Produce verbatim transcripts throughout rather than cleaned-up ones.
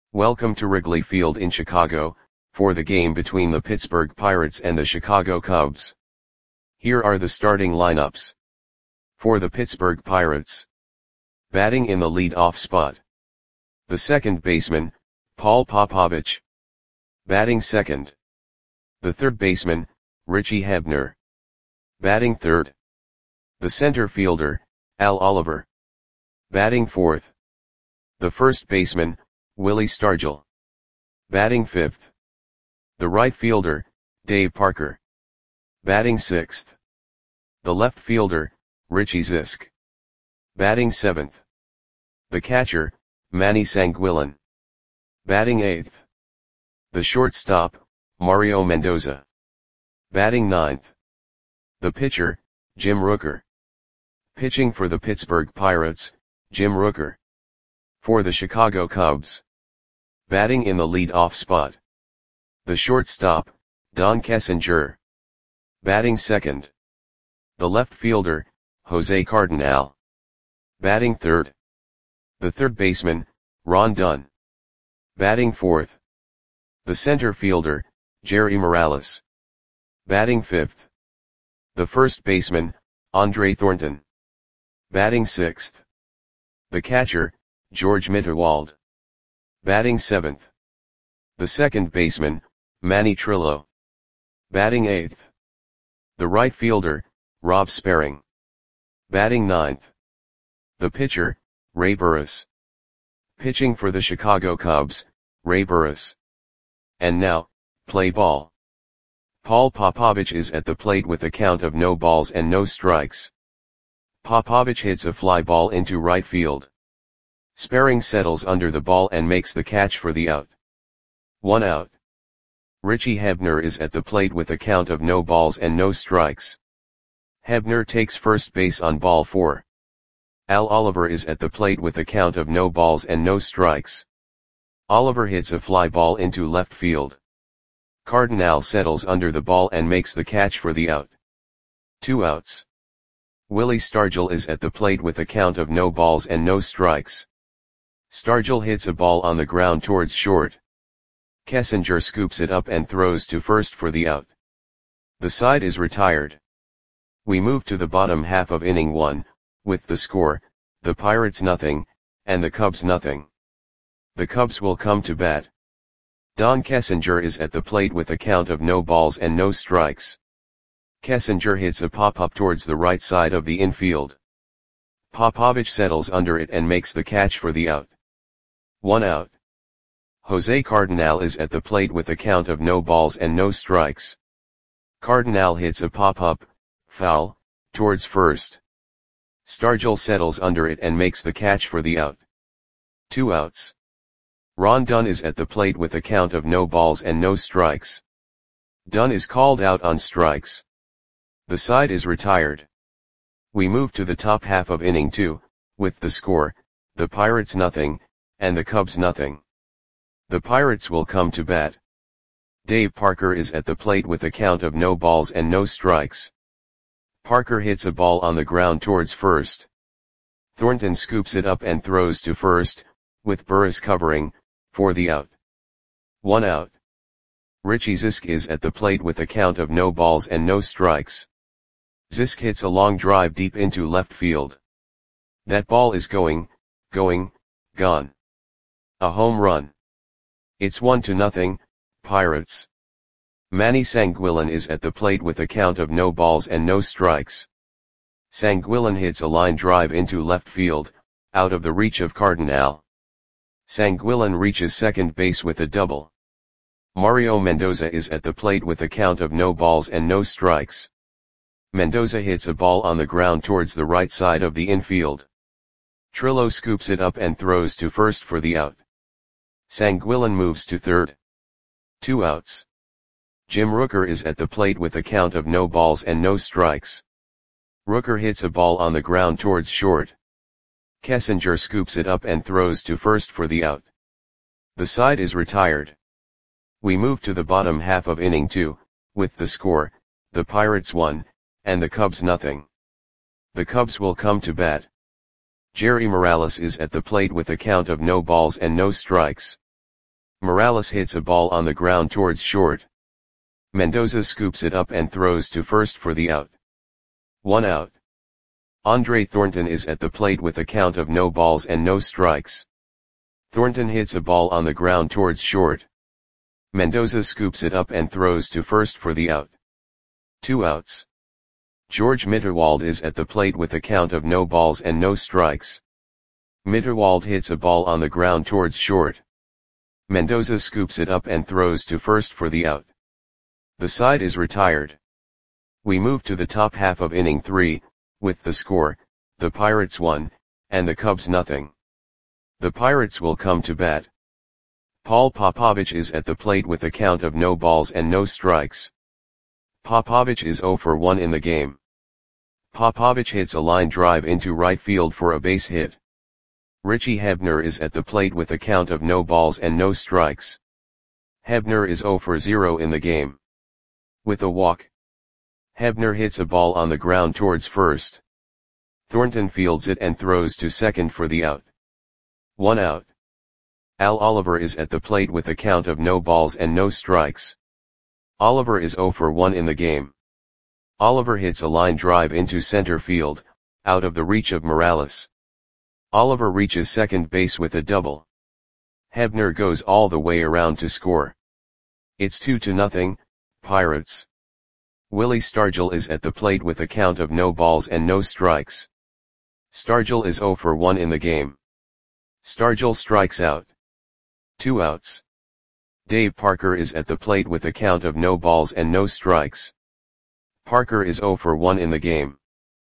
Welcome to Wrigley Field in Chicago, for the game between the Pittsburgh Pirates and the Chicago Cubs. Here are the starting lineups. For the Pittsburgh Pirates. Batting in the lead-off spot. The second baseman, Paul Popovich. Batting second. The third baseman, Richie Hebner. Batting third. The center fielder, Al Oliver. Batting fourth. The first baseman, Willie Stargell. Batting fifth. The right fielder, Dave Parker. Batting sixth. The left fielder, Richie Zisk. Batting seventh. The catcher, Manny Sanguillen. Batting eighth. The shortstop, Mario Mendoza. Batting ninth. The pitcher, Jim Rooker. Pitching for the Pittsburgh Pirates, Jim Rooker. For the Chicago Cubs. Batting in the lead-off spot. The shortstop, Don Kessinger. Batting second. The left fielder, Jose Cardinal. Batting third. The third baseman, Ron Dunn. Batting fourth. The center fielder, Jerry Morales. Batting fifth. The first baseman, Andre Thornton. Batting sixth. The catcher, George Mitterwald. Batting seventh. The second baseman, Manny Trillo. Batting eighth. The right fielder, Rob Sparring. Batting ninth. The pitcher, Ray Burris. Pitching for the Chicago Cubs, Ray Burris. And now, play ball. Paul Popovich is at the plate with a count of no balls and no strikes. Popovich hits a fly ball into right field. Sparring settles under the ball and makes the catch for the out. One out. Richie Hebner is at the plate with a count of no balls and no strikes. Hebner takes first base on ball four. Al Oliver is at the plate with a count of no balls and no strikes. Oliver hits a fly ball into left field. Cardinal settles under the ball and makes the catch for the out. Two outs. Willie Stargell is at the plate with a count of no balls and no strikes. Stargell hits a ball on the ground towards short. Kessinger scoops it up and throws to first for the out. The side is retired. We move to the bottom half of inning one, with the score, the Pirates nothing, and the Cubs nothing. The Cubs will come to bat. Don Kessinger is at the plate with a count of no balls and no strikes. Kessinger hits a pop-up towards the right side of the infield. Popovich settles under it and makes the catch for the out. One out. Jose Cardinal is at the plate with a count of no balls and no strikes. Cardinal hits a pop-up, foul, towards first. Stargell settles under it and makes the catch for the out. Two outs. Ron Dunn is at the plate with a count of no balls and no strikes. Dunn is called out on strikes. The side is retired. We move to the top half of inning two, with the score, the Pirates nothing, and the Cubs nothing. The Pirates will come to bat. Dave Parker is at the plate with a count of no balls and no strikes. Parker hits a ball on the ground towards first. Thornton scoops it up and throws to first, with Burris covering, for the out. One out. Richie Zisk is at the plate with a count of no balls and no strikes. Zisk hits a long drive deep into left field. That ball is going, going, gone. A home run. It's one to nothing, Pirates. Manny Sanguillen is at the plate with a count of no balls and no strikes. Sanguillen hits a line drive into left field, out of the reach of Cardinal. Sanguillen reaches second base with a double. Mario Mendoza is at the plate with a count of no balls and no strikes. Mendoza hits a ball on the ground towards the right side of the infield. Trillo scoops it up and throws to first for the out. Sanguillen moves to third. Two outs. Jim Rooker is at the plate with a count of no balls and no strikes. Rooker hits a ball on the ground towards short. Kessinger scoops it up and throws to first for the out. The side is retired. We move to the bottom half of inning two, with the score, the Pirates one, and the Cubs nothing. The Cubs will come to bat. Jerry Morales is at the plate with a count of no balls and no strikes. Morales hits a ball on the ground towards short. Mendoza scoops it up and throws to first for the out. One out. Andre Thornton is at the plate with a count of no balls and no strikes. Thornton hits a ball on the ground towards short. Mendoza scoops it up and throws to first for the out. Two outs. George Mitterwald is at the plate with a count of no balls and no strikes. Mitterwald hits a ball on the ground towards short. Mendoza scoops it up and throws to first for the out. The side is retired. We move to the top half of inning three, with the score, the Pirates one, and the Cubs nothing. The Pirates will come to bat. Paul Popovich is at the plate with a count of no balls and no strikes. Popovich is zero for one in the game. Popovich hits a line drive into right field for a base hit. Richie Hebner is at the plate with a count of no balls and no strikes. Hebner is zero for zero in the game. With a walk. Hebner hits a ball on the ground towards first. Thornton fields it and throws to second for the out. One out. Al Oliver is at the plate with a count of no balls and no strikes. Oliver is zero for one in the game. Oliver hits a line drive into center field, out of the reach of Morales. Oliver reaches second base with a double. Hebner goes all the way around to score. It's two to nothing, Pirates. Willie Stargell is at the plate with a count of no balls and no strikes. Stargell is zero for one in the game. Stargell strikes out. Two outs. Dave Parker is at the plate with a count of no balls and no strikes. Parker is zero for one in the game.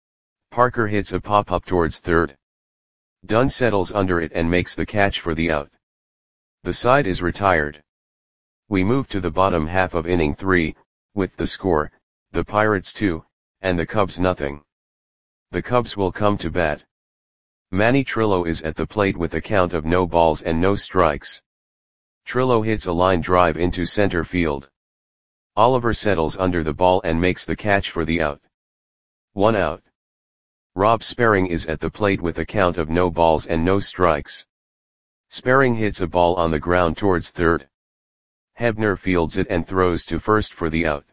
Parker hits a pop-up towards third. Dunn settles under it and makes the catch for the out. The side is retired. We move to the bottom half of inning three, with the score, the Pirates two, and the Cubs nothing. The Cubs will come to bat. Manny Trillo is at the plate with a count of no balls and no strikes. Trillo hits a line drive into center field. Oliver settles under the ball and makes the catch for the out. One out. Rob Sperring is at the plate with a count of no balls and no strikes. Sperring hits a ball on the ground towards third. Hebner fields it and throws to first for the out.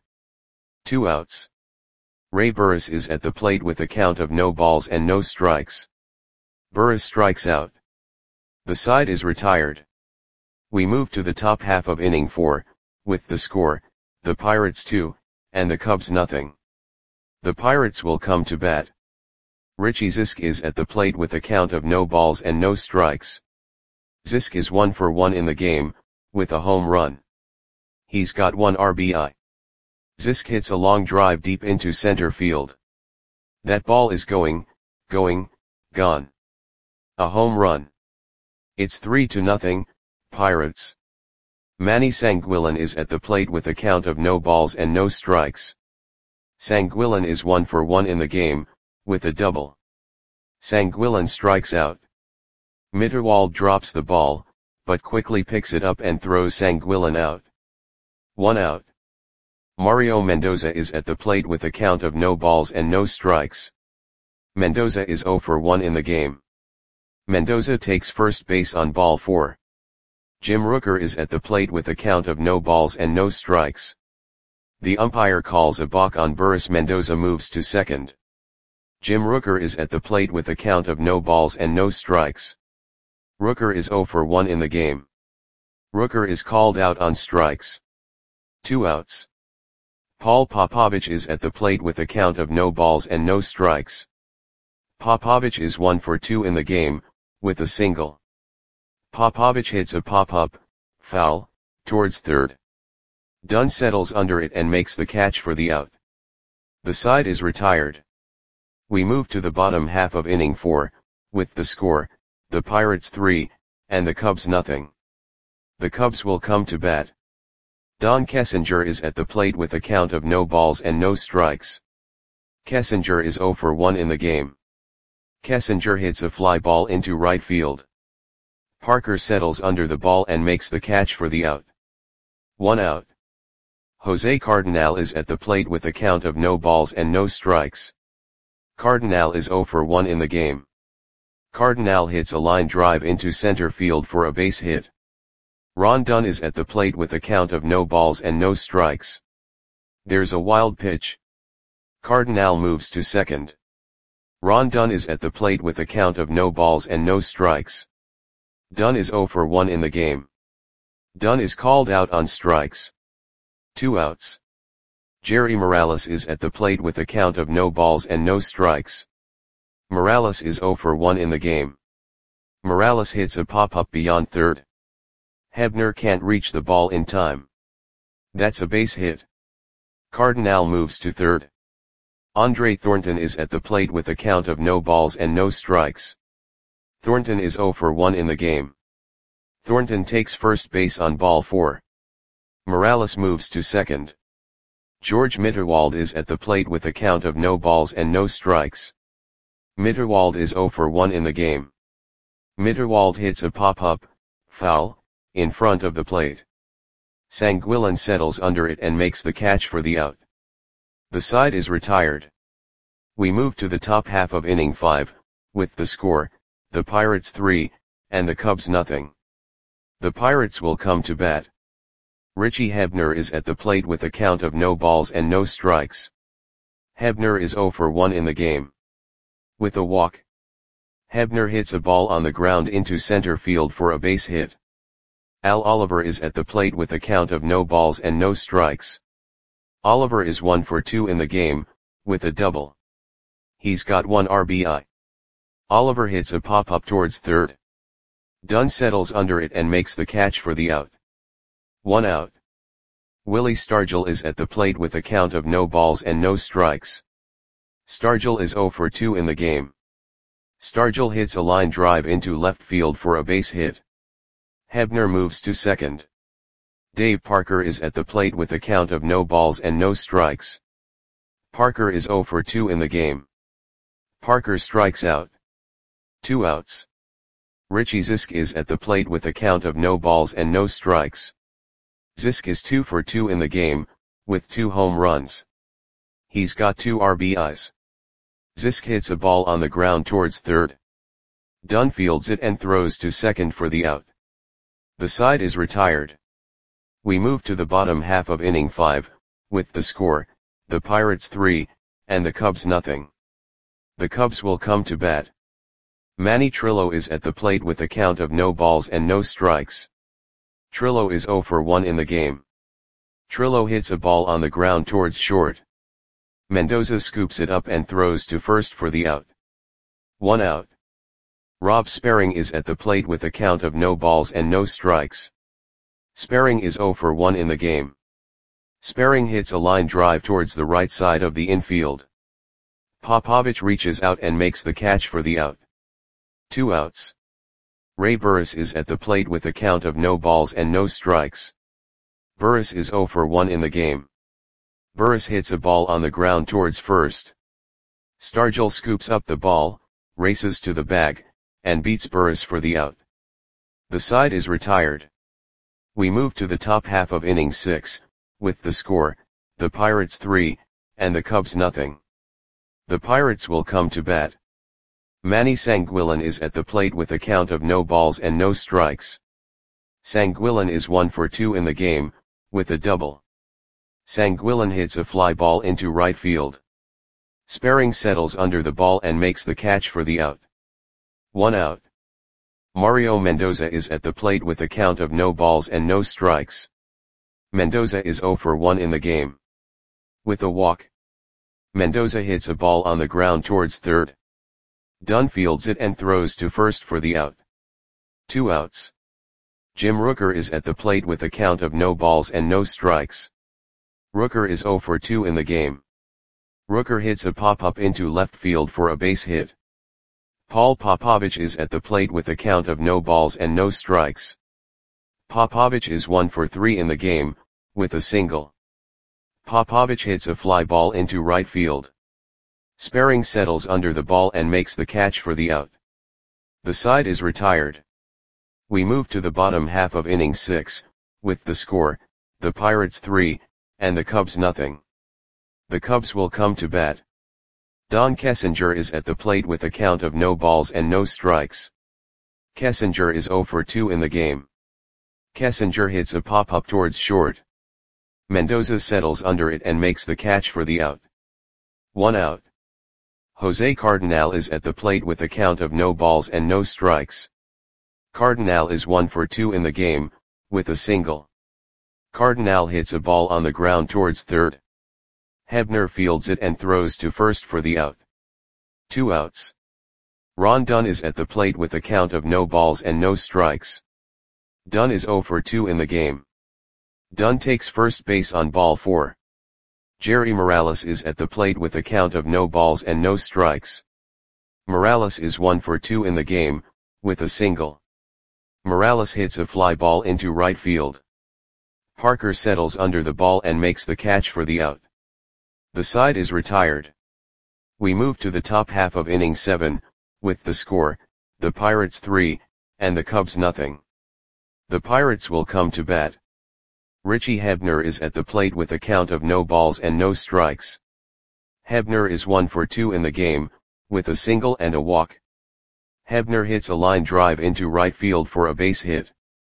Two outs. Ray Burris is at the plate with a count of no balls and no strikes. Burris strikes out. The side is retired. We move to the top half of inning four, with the score, the Pirates two, and the Cubs nothing. The Pirates will come to bat. Richie Zisk is at the plate with a count of no balls and no strikes. Zisk is one for one in the game, with a home run. He's got one R B I. Zisk hits a long drive deep into center field. That ball is going, going, gone. A home run. It's three to nothing, Pirates. Manny Sanguillen is at the plate with a count of no balls and no strikes. Sanguillen is one for one in the game, with a double. Sanguillen strikes out. Mitterwald drops the ball, but quickly picks it up and throws Sanguillen out. One out. Mario Mendoza is at the plate with a count of no balls and no strikes. Mendoza is zero for one in the game. Mendoza takes first base on ball four. Jim Rooker is at the plate with a count of no balls and no strikes. The umpire calls a balk on Burris. Mendoza moves to second. Jim Rooker is at the plate with a count of no balls and no strikes. Rooker is zero for one in the game. Rooker is called out on strikes. Two outs. Paul Popovich is at the plate with a count of no balls and no strikes. Popovich is one for two in the game, with a single. Popovich hits a pop-up, foul, towards third. Dunn settles under it and makes the catch for the out. The side is retired. We move to the bottom half of inning four, with the score, the Pirates three, and the Cubs nothing. The Cubs will come to bat. Don Kessinger is at the plate with a count of no balls and no strikes. Kessinger is zero for one in the game. Kessinger hits a fly ball into right field. Parker settles under the ball and makes the catch for the out. One out. Jose Cardenal is at the plate with a count of no balls and no strikes. Cardenal is zero for one in the game. Cardenal hits a line drive into center field for a base hit. Ron Dunn is at the plate with a count of no balls and no strikes. There's a wild pitch. Cardinal moves to second. Ron Dunn is at the plate with a count of no balls and no strikes. Dunn is oh for one in the game. Dunn is called out on strikes. Two outs. Jerry Morales is at the plate with a count of no balls and no strikes. Morales is oh for one in the game. Morales hits a pop-up beyond third. Hebner can't reach the ball in time. That's a base hit. Cardinal moves to third. Andre Thornton is at the plate with a count of no balls and no strikes. Thornton is oh for one in the game. Thornton takes first base on ball four. Morales moves to second. George Mitterwald is at the plate with a count of no balls and no strikes. Mitterwald is oh for one in the game. Mitterwald hits a pop-up, foul, in front of the plate. Sanguillen settles under it and makes the catch for the out. The side is retired. We move to the top half of inning five, with the score, the Pirates three, and the Cubs nothing. The Pirates will come to bat. Richie Hebner is at the plate with a count of no balls and no strikes. Hebner is oh for one in the game. With a walk. Hebner hits a ball on the ground into center field for a base hit. Al Oliver is at the plate with a count of no balls and no strikes. Oliver is one for two in the game, with a double. He's got one R B I. Oliver hits a pop-up towards third. Dunn settles under it and makes the catch for the out. One out. Willie Stargell is at the plate with a count of no balls and no strikes. Stargell is oh for two in the game. Stargell hits a line drive into left field for a base hit. Hebner moves to second. Dave Parker is at the plate with a count of no balls and no strikes. Parker is oh for two in the game. Parker strikes out. Two outs. Richie Zisk is at the plate with a count of no balls and no strikes. Zisk is two for two in the game, with two home runs. He's got two R B Is. Zisk hits a ball on the ground towards third. Dunn fields it and throws to second for the out. The side is retired. We move to the bottom half of inning five, with the score, the Pirates three, and the Cubs nothing. The Cubs will come to bat. Manny Trillo is at the plate with a count of no balls and no strikes. Trillo is oh for one in the game. Trillo hits a ball on the ground towards short. Mendoza scoops it up and throws to first for the out. One out. Rob Sperring is at the plate with a count of no balls and no strikes. Sperring is oh for one in the game. Sperring hits a line drive towards the right side of the infield. Popovich reaches out and makes the catch for the out. Two outs. Ray Burris is at the plate with a count of no balls and no strikes. Burris is oh for one in the game. Burris hits a ball on the ground towards first. Stargell scoops up the ball, races to the bag, and beats Burris for the out. The side is retired. We move to the top half of inning six, with the score, the Pirates three, and the Cubs nothing. The Pirates will come to bat. Manny Sanguillen is at the plate with a count of no balls and no strikes. Sanguillen is one for two in the game, with a double. Sanguillen hits a fly ball into right field. Sperring settles under the ball and makes the catch for the out. One out. Mario Mendoza is at the plate with a count of no balls and no strikes. Mendoza is oh for one in the game. With a walk. Mendoza hits a ball on the ground towards third. Dunn fields it and throws to first for the out. Two outs. Jim Rooker is at the plate with a count of no balls and no strikes. Rooker is oh for two in the game. Rooker hits a pop-up into left field for a base hit. Paul Popovich is at the plate with a count of no balls and no strikes. Popovich is one for three in the game, with a single. Popovich hits a fly ball into right field. Sperring settles under the ball and makes the catch for the out. The side is retired. We move to the bottom half of inning six, with the score, the Pirates three, and the Cubs nothing. The Cubs will come to bat. Don Kessinger is at the plate with a count of no balls and no strikes. Kessinger is oh for two in the game. Kessinger hits a pop-up towards short. Mendoza settles under it and makes the catch for the out. One out. Jose Cardenal is at the plate with a count of no balls and no strikes. Cardenal is one for two in the game, with a single. Cardenal hits a ball on the ground towards third. Hebner fields it and throws to first for the out. Two outs. Ron Dunn is at the plate with a count of no balls and no strikes. Dunn is zero for two in the game. Dunn takes first base on ball four. Jerry Morales is at the plate with a count of no balls and no strikes. Morales is one for two in the game, with a single. Morales hits a fly ball into right field. Parker settles under the ball and makes the catch for the out. The side is retired. We move to the top half of inning seven, with the score, the Pirates three, and the Cubs nothing. The Pirates will come to bat. Richie Hebner is at the plate with a count of no balls and no strikes. Hebner is one for two in the game, with a single and a walk. Hebner hits a line drive into right field for a base hit.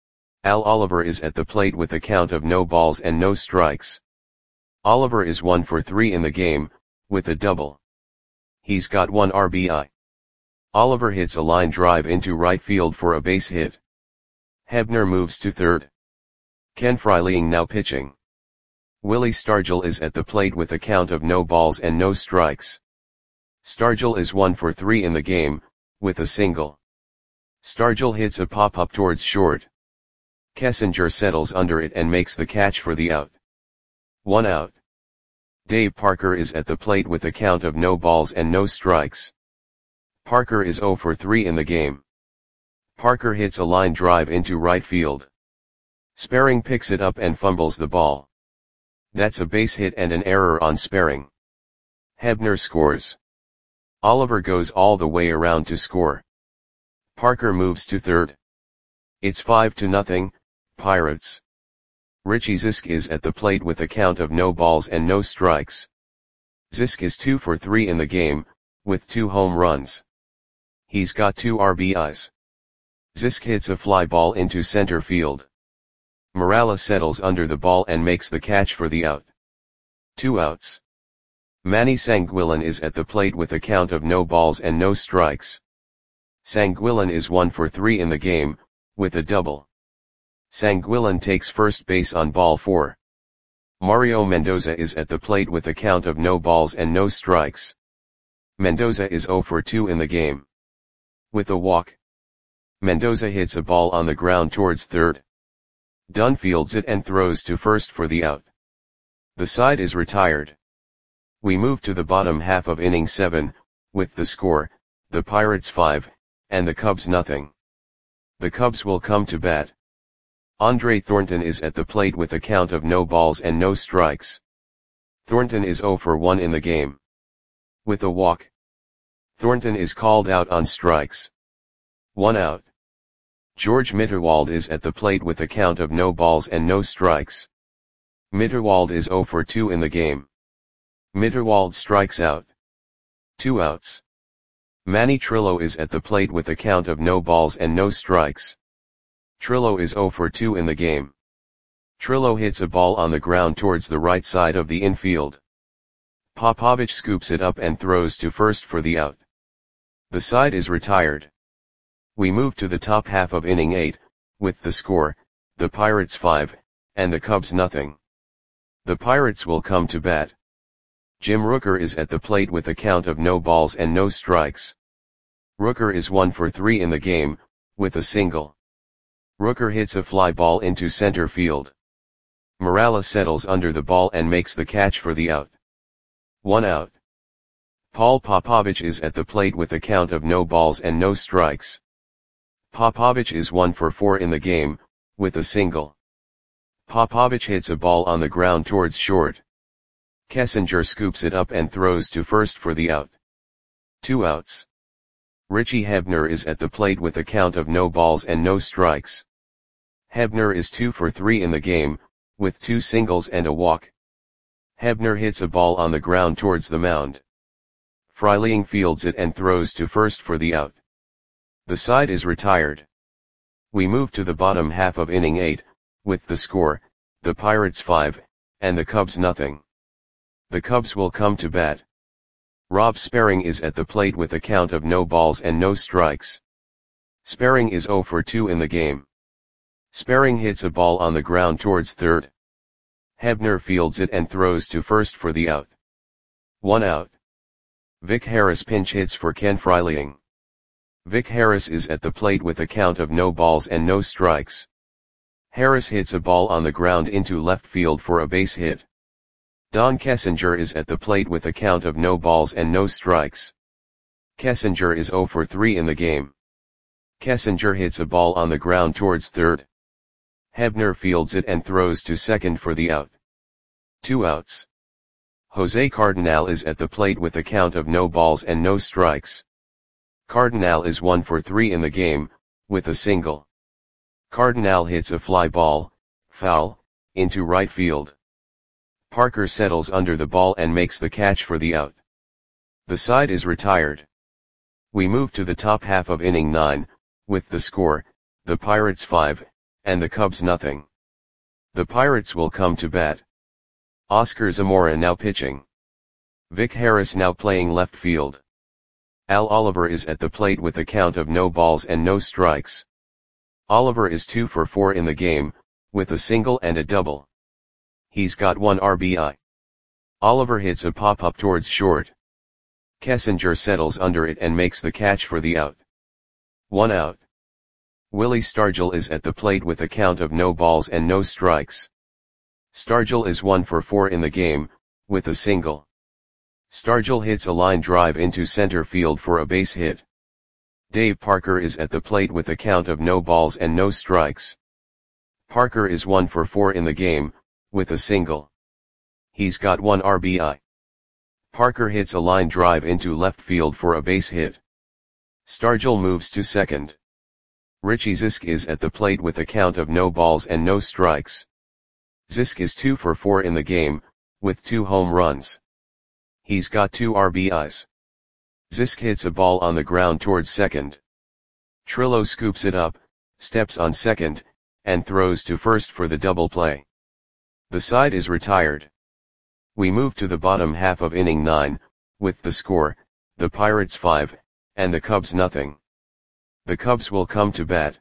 Al Oliver is at the plate with a count of no balls and no strikes. Oliver is one for three in the game, with a double. He's got one R B I. Oliver hits a line drive into right field for a base hit. Hebner moves to third. Ken Freiling now pitching. Willie Stargell is at the plate with a count of no balls and no strikes. Stargell is one for three in the game, with a single. Stargell hits a pop-up towards short. Kessinger settles under it and makes the catch for the out. One out. Dave Parker is at the plate with a count of no balls and no strikes. Parker is zero for three in the game. Parker hits a line drive into right field. Sparring picks it up and fumbles the ball. That's a base hit and an error on Sparring. Hebner scores. Oliver goes all the way around to score. Parker moves to third. It's five to nothing, Pirates. Richie Zisk is at the plate with a count of no balls and no strikes. Zisk is two for three in the game, with two home runs. He's got two R B Is. Zisk hits a fly ball into center field. Morales settles under the ball and makes the catch for the out. Two outs. Manny Sanguillen is at the plate with a count of no balls and no strikes. Sanguillen is one for three in the game, with a double. Sanguillen takes first base on ball four. Mario Mendoza is at the plate with a count of no balls and no strikes. Mendoza is zero for two in the game. With a walk. Mendoza hits a ball on the ground towards third. Dunn fields it and throws to first for the out. The side is retired. We move to the bottom half of inning seven, with the score, the Pirates five, and the Cubs nothing. The Cubs will come to bat. Andre Thornton is at the plate with a count of no balls and no strikes. Thornton is zero for one in the game. With a walk. Thornton is called out on strikes. One out. George Mitterwald is at the plate with a count of no balls and no strikes. Mitterwald is zero for two in the game. Mitterwald strikes out. Two outs. Manny Trillo is at the plate with a count of no balls and no strikes. Trillo is zero for two in the game. Trillo hits a ball on the ground towards the right side of the infield. Popovich scoops it up and throws to first for the out. The side is retired. We move to the top half of inning eight, with the score, the Pirates five, and the Cubs nothing. The Pirates will come to bat. Jim Rooker is at the plate with a count of no balls and no strikes. Rooker is one for three in the game, with a single. Rooker hits a fly ball into center field. Morales settles under the ball and makes the catch for the out. One out. Paul Popovich is at the plate with a count of no balls and no strikes. Popovich is one for four in the game, with a single. Popovich hits a ball on the ground towards short. Kessinger scoops it up and throws to first for the out. Two outs. Richie Hebner is at the plate with a count of no balls and no strikes. Hebner is two for three in the game, with two singles and a walk. Hebner hits a ball on the ground towards the mound. Freiling fields it and throws to first for the out. The side is retired. We move to the bottom half of inning eight, with the score, the Pirates five, and the Cubs nothing. The Cubs will come to bat. Rob Sparring is at the plate with a count of no balls and no strikes. Sparring is zero for two in the game. Sparring hits a ball on the ground towards third. Hebner fields it and throws to first for the out. One out. Vic Harris pinch hits for Ken Freiling. Vic Harris is at the plate with a count of no balls and no strikes. Harris hits a ball on the ground into left field for a base hit. Don Kessinger is at the plate with a count of no balls and no strikes. Kessinger is zero for three in the game. Kessinger hits a ball on the ground towards third. Hebner fields it and throws to second for the out. Two outs. Jose Cardinal is at the plate with a count of no balls and no strikes. Cardinal is one for three in the game, with a single. Cardinal hits a fly ball, foul, into right field. Parker settles under the ball and makes the catch for the out. The side is retired. We move to the top half of inning nine, with the score, the Pirates five, and the Cubs nothing. The Pirates will come to bat. Oscar Zamora now pitching. Vic Harris now playing left field. Al Oliver is at the plate with a count of no balls and no strikes. Oliver is two for four in the game, with a single and a double. He's got one R B I. Oliver hits a pop-up towards short. Kessinger settles under it and makes the catch for the out. One out. Willie Stargell is at the plate with a count of no balls and no strikes. Stargell is one for four in the game, with a single. Stargell hits a line drive into center field for a base hit. Dave Parker is at the plate with a count of no balls and no strikes. Parker is one for four in the game, with a single. He's got one R B I. Parker hits a line drive into left field for a base hit. Stargell moves to second. Richie Zisk is at the plate with a count of no balls and no strikes. Zisk is two for four in the game, with two home runs. He's got two R B Is. Zisk hits a ball on the ground towards second. Trillo scoops it up, steps on second, and throws to first for the double play. The side is retired. We move to the bottom half of inning nine, with the score, the Pirates five, and the Cubs nothing. The Cubs will come to bat.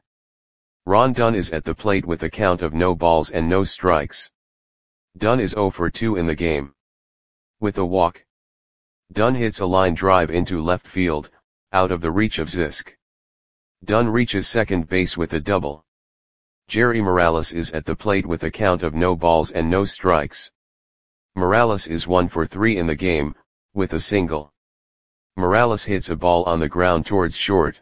Ron Dunn is at the plate with a count of no balls and no strikes. Dunn is zero for two in the game. With a walk. Dunn hits a line drive into left field, out of the reach of Zisk. Dunn reaches second base with a double. Jerry Morales is at the plate with a count of no balls and no strikes. Morales is one for three in the game, with a single. Morales hits a ball on the ground towards short.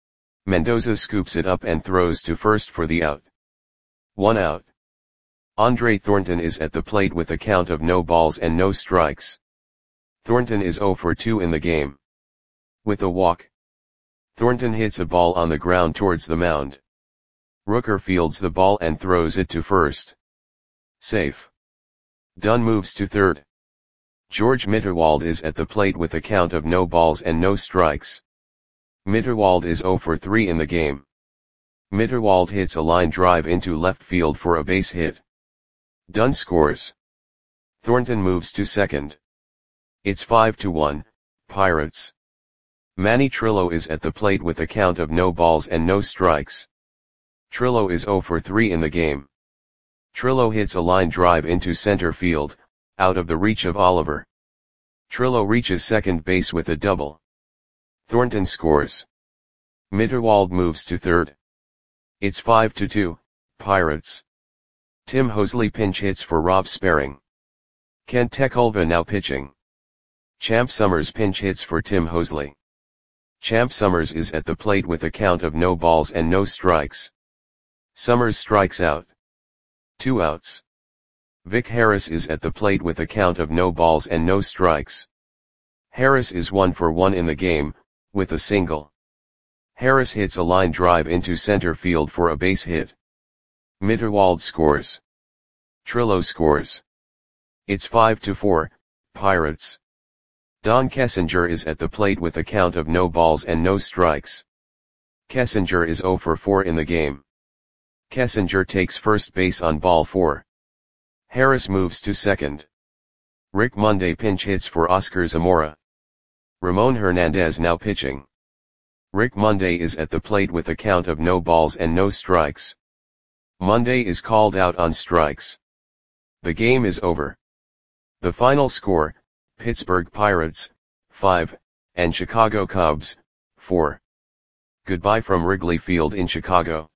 Mendoza scoops it up and throws to first for the out. One out. Andre Thornton is at the plate with a count of no balls and no strikes. Thornton is zero for two in the game. With a walk. Thornton hits a ball on the ground towards the mound. Rooker fields the ball and throws it to first. Safe. Dunn moves to third. George Mitterwald is at the plate with a count of no balls and no strikes. Mitterwald is zero for three in the game. Mitterwald hits a line drive into left field for a base hit. Dunn scores. Thornton moves to second. It's five to one, Pirates. Manny Trillo is at the plate with a count of no balls and no strikes. Trillo is zero for three in the game. Trillo hits a line drive into center field, out of the reach of Oliver. Trillo reaches second base with a double. Thornton scores. Mitterwald moves to third. It's five to two, Pirates. Tim Hosley pinch hits for Rob Sparring. Kent Tekulve now pitching. Champ Summers pinch hits for Tim Hosley. Champ Summers is at the plate with a count of no balls and no strikes. Summers strikes out. Two outs. Vic Harris is at the plate with a count of no balls and no strikes. Harris is one for one in the game, with a single. Harris hits a line drive into center field for a base hit. Mitterwald scores. Trillo scores. It's five to four, Pirates. Don Kessinger is at the plate with a count of no balls and no strikes. Kessinger is zero for four in the game. Kessinger takes first base on ball four. Harris moves to second. Rick Monday pinch hits for Oscar Zamora. Ramon Hernandez now pitching. Rick Monday is at the plate with a count of no balls and no strikes. Monday is called out on strikes. The game is over. The final score, Pittsburgh Pirates, five, and Chicago Cubs, four. Goodbye from Wrigley Field in Chicago.